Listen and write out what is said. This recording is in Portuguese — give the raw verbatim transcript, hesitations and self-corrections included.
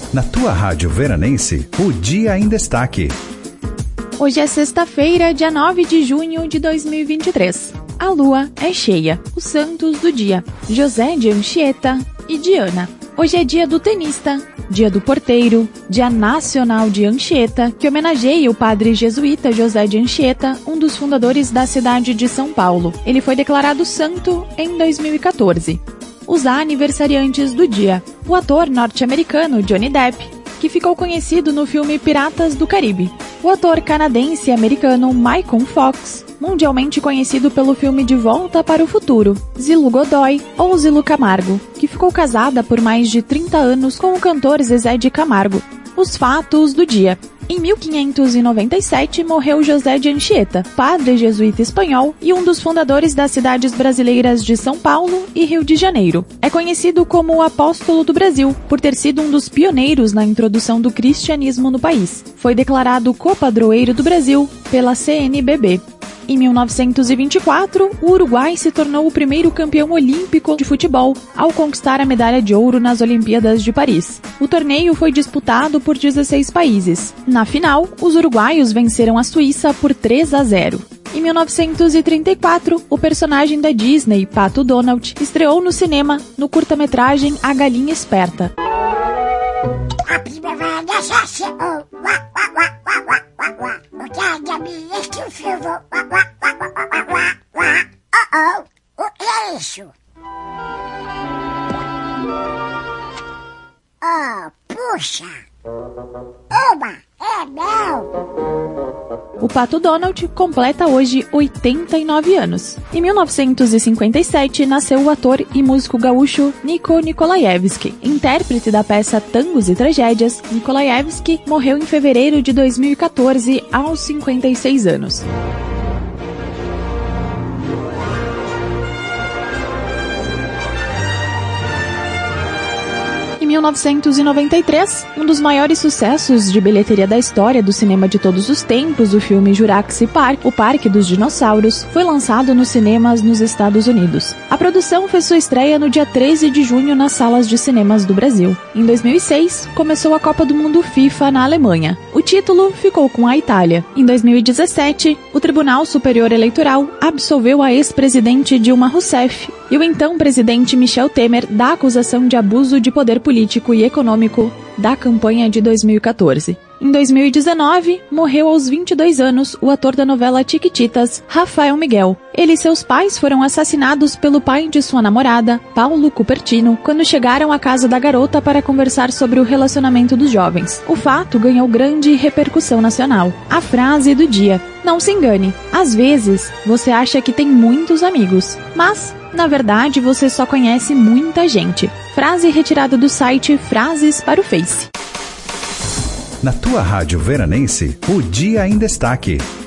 Na tua rádio veranense, o Dia em Destaque. Hoje é sexta-feira, dia nove de junho de dois mil e vinte e três. A lua é cheia. Os santos do dia: José de Anchieta e Diana. Hoje é dia do tenista, dia do porteiro, dia nacional de Anchieta, que homenageia o padre jesuíta José de Anchieta, um dos fundadores da cidade de São Paulo. Ele foi declarado santo em dois mil e quatorze. Os aniversariantes do dia: o ator norte-americano Johnny Depp, que ficou conhecido no filme Piratas do Caribe; o ator canadense-americano Michael Fox, mundialmente conhecido pelo filme De Volta para o Futuro; Zilu Godoy, ou Zilu Camargo, que ficou casada por mais de trinta anos com o cantor Zezé de Camargo. Os fatos do dia: em mil quinhentos e noventa e sete morreu José de Anchieta, padre jesuíta espanhol e um dos fundadores das cidades brasileiras de São Paulo e Rio de Janeiro. É conhecido como o Apóstolo do Brasil, por ter sido um dos pioneiros na introdução do cristianismo no país. Foi declarado copadroeiro do Brasil pela C N B B. Em mil novecentos e vinte e quatro, o Uruguai se tornou o primeiro campeão olímpico de futebol ao conquistar a medalha de ouro nas Olimpíadas de Paris. O torneio foi disputado por dezesseis países. Na final, os uruguaios venceram a Suíça por três a zero. Em mil novecentos e trinta e quatro, o personagem da Disney, Pato Donald, estreou no cinema no curta-metragem A Galinha Esperta. A primavera chegou, o que é de mim é que o fio oh oh, o que é isso? Oh, puxa! Oba, é meu! O Pato Donald completa hoje oitenta e nove anos. Em mil novecentos e cinquenta e sete, nasceu o ator e músico gaúcho Nico Nikolaevski. Intérprete da peça Tangos e Tragédias, Nikolaevski morreu em fevereiro de dois mil e quatorze, aos cinquenta e seis anos. Em mil novecentos e noventa e três, um dos maiores sucessos de bilheteria da história do cinema de todos os tempos, o filme Jurassic Park, O Parque dos Dinossauros, foi lançado nos cinemas nos Estados Unidos. A produção fez sua estreia no dia treze de junho nas salas de cinemas do Brasil. Em dois mil e seis, começou a Copa do Mundo FIFA na Alemanha. O título ficou com a Itália. Em dois mil e dezessete, o Tribunal Superior Eleitoral absolveu a ex-presidente Dilma Rousseff e o então presidente Michel Temer da acusação de abuso de poder político e econômico da campanha de dois mil e quatorze. Em dois mil e dezenove, morreu aos vinte e dois anos o ator da novela Chiquititas, Rafael Miguel. Ele e seus pais foram assassinados pelo pai de sua namorada, Paulo Cupertino, quando chegaram à casa da garota para conversar sobre o relacionamento dos jovens. O fato ganhou grande repercussão nacional. A frase do dia: não se engane, às vezes você acha que tem muitos amigos, mas na verdade você só conhece muita gente. Frase retirada do site Frases para o Face. Na tua rádio veranense, o Dia em Destaque.